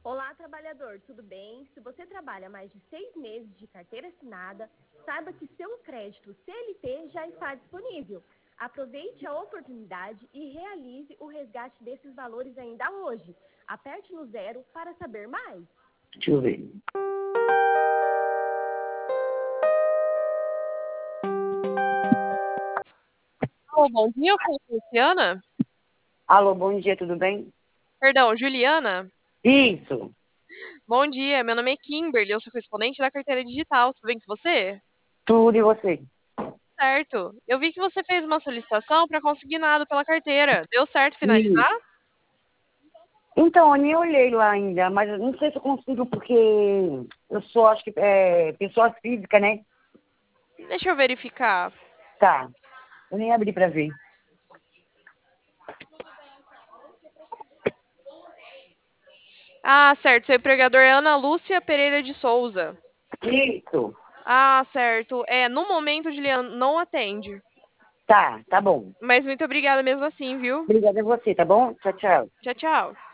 Olá, trabalhador, tudo bem? Se você trabalha mais de 6 meses de carteira assinada, saiba que seu crédito CLT já está disponível. Aproveite a oportunidade e realize o resgate desses valores ainda hoje. Aperte no 0 para saber mais. Deixa eu ver. Alô, bom dia, eu falo com a Luciana. Alô, bom dia, tudo bem? Perdão, Juliana. Isso, Bom dia, meu nome é Kimberly, eu sou correspondente da carteira digital. Tudo bem com você? tudo e você? Certo. Eu vi que você fez uma solicitação para consignado pela carteira. Deu certo Isso. finalizar? Então, eu nem olhei lá ainda, mas eu não sei se eu consigo, porque eu sou, acho que, pessoa física, né? Deixa eu verificar. Tá, eu nem abri pra ver. Ah, certo. Seu empregador é Ana Lúcia Pereira de Souza. Isso, Ah, certo. No momento, Juliana, não atende. tá bom. Mas muito obrigada mesmo assim, viu? Obrigada a você, tá bom? Tchau, tchau. Tchau, tchau.